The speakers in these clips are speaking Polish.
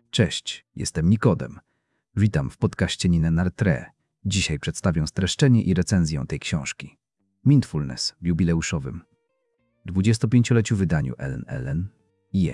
Cześć, jestem Nikodem. Witam w podcaście Nine Nartre. Dzisiaj przedstawię streszczenie i recenzję tej książki. Mindfulness w jubileuszowym 25-leciu wydaniu Ellen Je.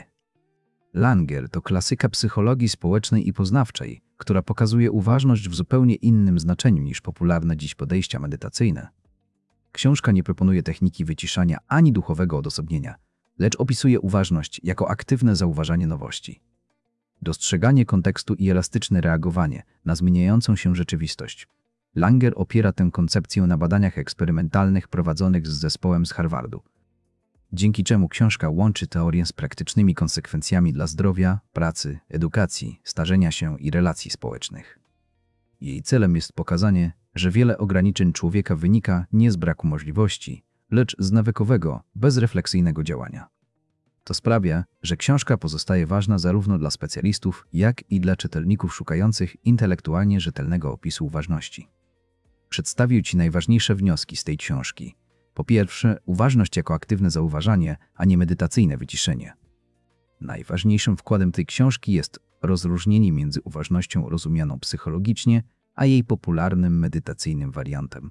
Langer to klasyka psychologii społecznej i poznawczej, która pokazuje uważność w zupełnie innym znaczeniu niż popularne dziś podejścia medytacyjne. Książka nie proponuje techniki wyciszania ani duchowego odosobnienia, lecz opisuje uważność jako aktywne zauważanie nowości. Dostrzeganie kontekstu i elastyczne reagowanie na zmieniającą się rzeczywistość. Langer opiera tę koncepcję na badaniach eksperymentalnych prowadzonych z zespołem z Harvardu, dzięki czemu książka łączy teorię z praktycznymi konsekwencjami dla zdrowia, pracy, edukacji, starzenia się i relacji społecznych. Jej celem jest pokazanie, że wiele ograniczeń człowieka wynika nie z braku możliwości, lecz z nawykowego, bezrefleksyjnego działania. To sprawia, że książka pozostaje ważna zarówno dla specjalistów, jak i dla czytelników szukających intelektualnie rzetelnego opisu uważności. Przedstawię Ci najważniejsze wnioski z tej książki. Po pierwsze, uważność jako aktywne zauważanie, a nie medytacyjne wyciszenie. Najważniejszym wkładem tej książki jest rozróżnienie między uważnością rozumianą psychologicznie, a jej popularnym medytacyjnym wariantem.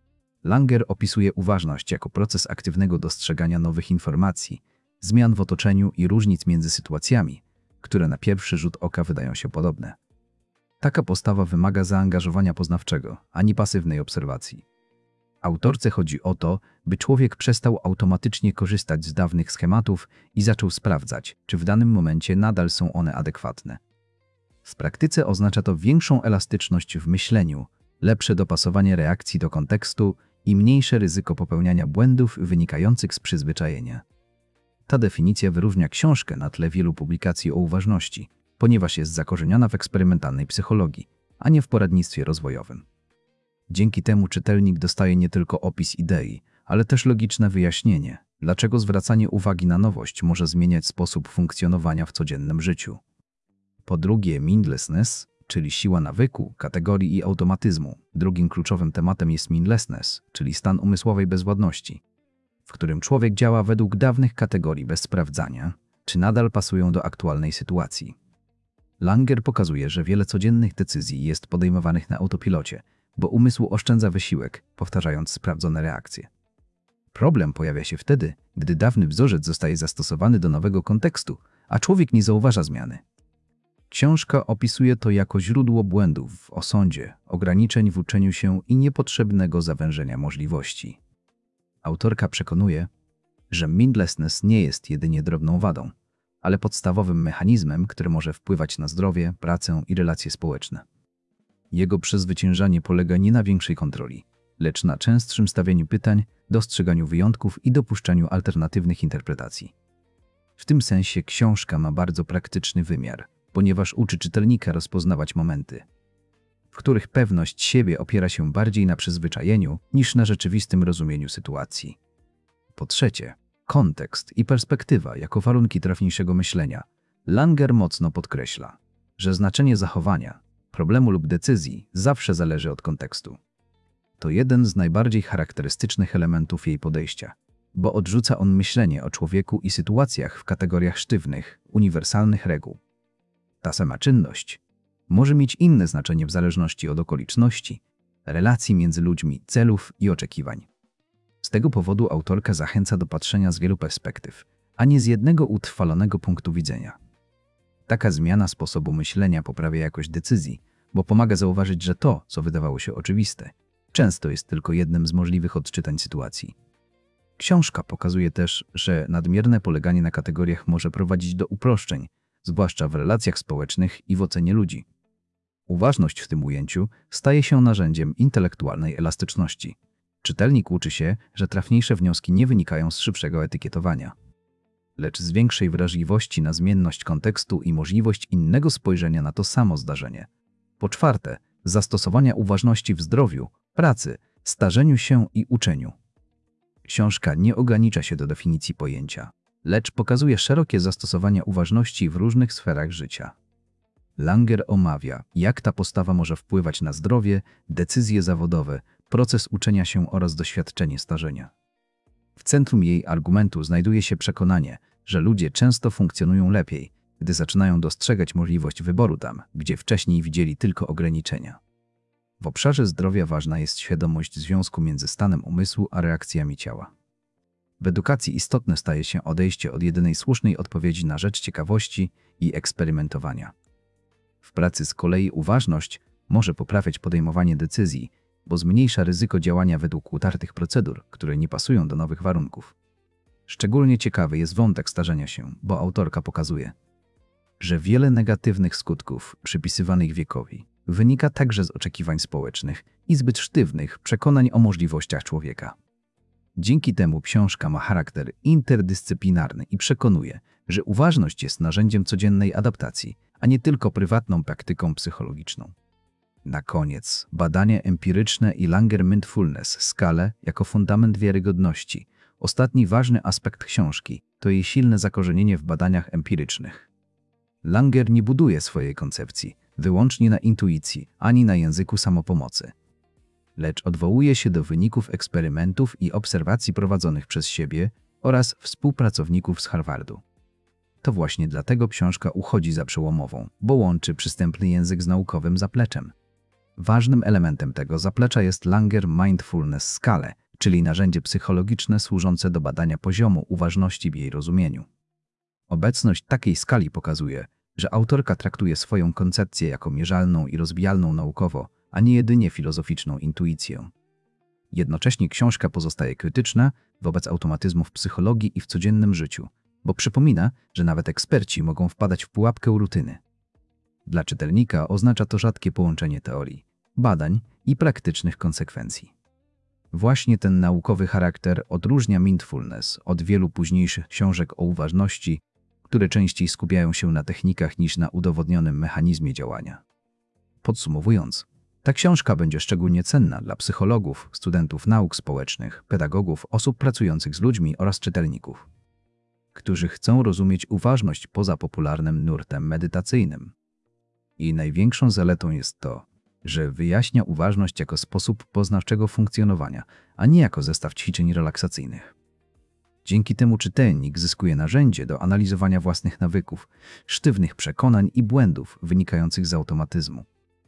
Langer opisuje uważność jako proces aktywnego dostrzegania nowych informacji, zmian w otoczeniu i różnic między sytuacjami, które na pierwszy rzut oka wydają się podobne. Taka postawa wymaga zaangażowania poznawczego, a nie pasywnej obserwacji. Autorce chodzi o to, by człowiek przestał automatycznie korzystać z dawnych schematów i zaczął sprawdzać, czy w danym momencie nadal są one adekwatne. W praktyce oznacza to większą elastyczność w myśleniu, lepsze dopasowanie reakcji do kontekstu i mniejsze ryzyko popełniania błędów wynikających z przyzwyczajenia. Ta definicja wyróżnia książkę na tle wielu publikacji o uważności, ponieważ jest zakorzeniona w eksperymentalnej psychologii, a nie w poradnictwie rozwojowym. Dzięki temu czytelnik dostaje nie tylko opis idei, ale też logiczne wyjaśnienie, dlaczego zwracanie uwagi na nowość może zmieniać sposób funkcjonowania w codziennym życiu. Po drugie, mindlessness, czyli siła nawyku, kategorii i automatyzmu. Drugim kluczowym tematem jest mindlessness, czyli stan umysłowej bezwładności, w którym człowiek działa według dawnych kategorii bez sprawdzania, czy nadal pasują do aktualnej sytuacji. Langer pokazuje, że wiele codziennych decyzji jest podejmowanych na autopilocie, bo umysł oszczędza wysiłek, powtarzając sprawdzone reakcje. Problem pojawia się wtedy, gdy dawny wzorzec zostaje zastosowany do nowego kontekstu, a człowiek nie zauważa zmiany. Książka opisuje to jako źródło błędów w osądzie, ograniczeń w uczeniu się i niepotrzebnego zawężenia możliwości. Autorka przekonuje, że mindlessness nie jest jedynie drobną wadą, ale podstawowym mechanizmem, który może wpływać na zdrowie, pracę i relacje społeczne. Jego przezwyciężanie polega nie na większej kontroli, lecz na częstszym stawianiu pytań, dostrzeganiu wyjątków i dopuszczaniu alternatywnych interpretacji. W tym sensie książka ma bardzo praktyczny wymiar, ponieważ uczy czytelnika rozpoznawać momenty, w których pewność siebie opiera się bardziej na przyzwyczajeniu niż na rzeczywistym rozumieniu sytuacji. Po trzecie, kontekst i perspektywa jako warunki trafniejszego myślenia. Langer mocno podkreśla, że znaczenie zachowania, problemu lub decyzji zawsze zależy od kontekstu. To jeden z najbardziej charakterystycznych elementów jej podejścia, bo odrzuca on myślenie o człowieku i sytuacjach w kategoriach sztywnych, uniwersalnych reguł. Ta sama czynność może mieć inne znaczenie w zależności od okoliczności, relacji między ludźmi, celów i oczekiwań. Z tego powodu autorka zachęca do patrzenia z wielu perspektyw, a nie z jednego utrwalonego punktu widzenia. Taka zmiana sposobu myślenia poprawia jakość decyzji, bo pomaga zauważyć, że to, co wydawało się oczywiste, często jest tylko jednym z możliwych odczytań sytuacji. Książka pokazuje też, że nadmierne poleganie na kategoriach może prowadzić do uproszczeń, zwłaszcza w relacjach społecznych i w ocenie ludzi. Uważność w tym ujęciu staje się narzędziem intelektualnej elastyczności. Czytelnik uczy się, że trafniejsze wnioski nie wynikają z szybszego etykietowania, lecz z większej wrażliwości na zmienność kontekstu i możliwość innego spojrzenia na to samo zdarzenie. Po czwarte, zastosowania uważności w zdrowiu, pracy, starzeniu się i uczeniu. Książka nie ogranicza się do definicji pojęcia, lecz pokazuje szerokie zastosowania uważności w różnych sferach życia. Langer omawia, jak ta postawa może wpływać na zdrowie, decyzje zawodowe, proces uczenia się oraz doświadczenie starzenia. W centrum jej argumentu znajduje się przekonanie, że ludzie często funkcjonują lepiej, gdy zaczynają dostrzegać możliwość wyboru tam, gdzie wcześniej widzieli tylko ograniczenia. W obszarze zdrowia ważna jest świadomość związku między stanem umysłu a reakcjami ciała. W edukacji istotne staje się odejście od jedynej słusznej odpowiedzi na rzecz ciekawości i eksperymentowania. W pracy z kolei uważność może poprawiać podejmowanie decyzji, bo zmniejsza ryzyko działania według utartych procedur, które nie pasują do nowych warunków. Szczególnie ciekawy jest wątek starzenia się, bo autorka pokazuje, że wiele negatywnych skutków przypisywanych wiekowi wynika także z oczekiwań społecznych i zbyt sztywnych przekonań o możliwościach człowieka. Dzięki temu książka ma charakter interdyscyplinarny i przekonuje, że uważność jest narzędziem codziennej adaptacji, a nie tylko prywatną praktyką psychologiczną. Na koniec badania empiryczne i Langer Mindfulness Scale jako fundament wiarygodności. Ostatni ważny aspekt książki to jej silne zakorzenienie w badaniach empirycznych. Langer nie buduje swojej koncepcji wyłącznie na intuicji ani na języku samopomocy, lecz odwołuje się do wyników eksperymentów i obserwacji prowadzonych przez siebie oraz współpracowników z Harvardu. To właśnie dlatego książka uchodzi za przełomową, bo łączy przystępny język z naukowym zapleczem. Ważnym elementem tego zaplecza jest Langer Mindfulness Scale, czyli narzędzie psychologiczne służące do badania poziomu uważności w jej rozumieniu. Obecność takiej skali pokazuje, że autorka traktuje swoją koncepcję jako mierzalną i rozwijalną naukowo, a nie jedynie filozoficzną intuicję. Jednocześnie książka pozostaje krytyczna wobec automatyzmów psychologii i w codziennym życiu, bo przypomina, że nawet eksperci mogą wpadać w pułapkę rutyny. Dla czytelnika oznacza to rzadkie połączenie teorii, badań i praktycznych konsekwencji. Właśnie ten naukowy charakter odróżnia Mindfulness od wielu późniejszych książek o uważności, które częściej skupiają się na technikach niż na udowodnionym mechanizmie działania. Podsumowując, ta książka będzie szczególnie cenna dla psychologów, studentów nauk społecznych, pedagogów, osób pracujących z ludźmi oraz czytelników, którzy chcą rozumieć uważność poza popularnym nurtem medytacyjnym. Jej największą zaletą jest to, że wyjaśnia uważność jako sposób poznawczego funkcjonowania, a nie jako zestaw ćwiczeń relaksacyjnych. Dzięki temu czytelnik zyskuje narzędzie do analizowania własnych nawyków, sztywnych przekonań i błędów wynikających z automatyzmu.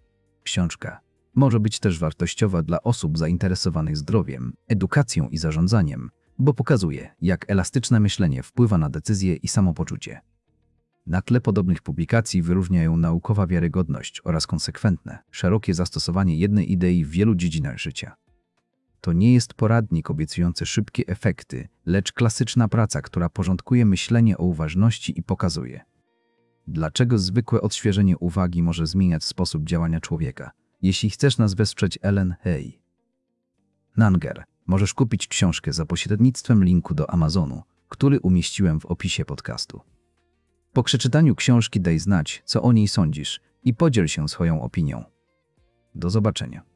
Książka może być też wartościowa dla osób zainteresowanych zdrowiem, edukacją i zarządzaniem, bo pokazuje, jak elastyczne myślenie wpływa na decyzje i samopoczucie. Na tle podobnych publikacji wyróżniają naukowa wiarygodność oraz konsekwentne, szerokie zastosowanie jednej idei w wielu dziedzinach życia. To nie jest poradnik obiecujący szybkie efekty, lecz klasyczna praca, która porządkuje myślenie o uważności i pokazuje, dlaczego zwykłe odświeżenie uwagi może zmieniać sposób działania człowieka. Jeśli chcesz nas wesprzeć, Ellen Hay Langer, możesz kupić książkę za pośrednictwem linku do Amazonu, który umieściłem w opisie podcastu. Po przeczytaniu książki daj znać, co o niej sądzisz i podziel się swoją opinią. Do zobaczenia.